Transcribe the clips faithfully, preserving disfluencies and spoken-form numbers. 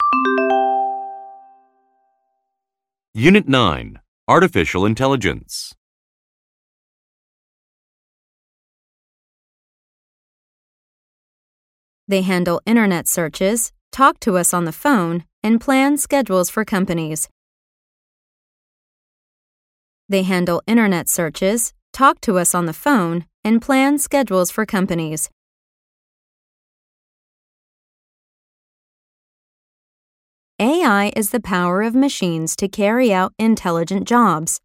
Unit nine, Artificial Intelligence. They handle internet searches, talk to us on the phone, and plan schedules for companies. They handle internet searches, talk to us on the phone, and plan schedules for companies. A I is the power of machines to carry out intelligent jobs.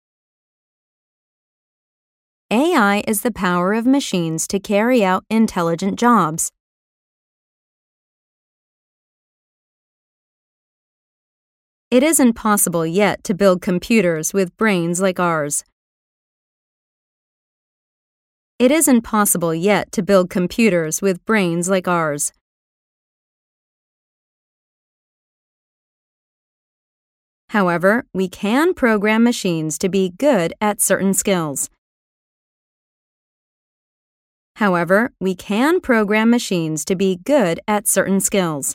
A I is the power of machines to carry out intelligent jobs. It isn't possible yet to build computers with brains like ours. It isn't possible yet to build computers with brains like ours. However, we can program machines to be good at certain skills. However, we can program machines to be good at certain skills.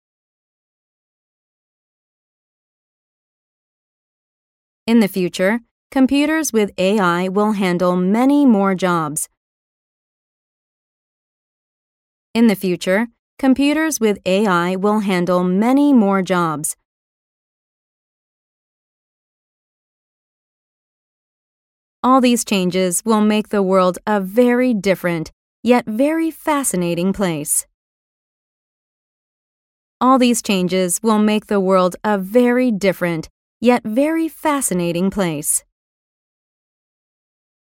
In the future, computers with A I will handle many more jobs. In the future, computers with A I will handle many more jobs. All these changes will make the world a very different, yet very fascinating place. All these changes will make the world a very different, yet very fascinating place.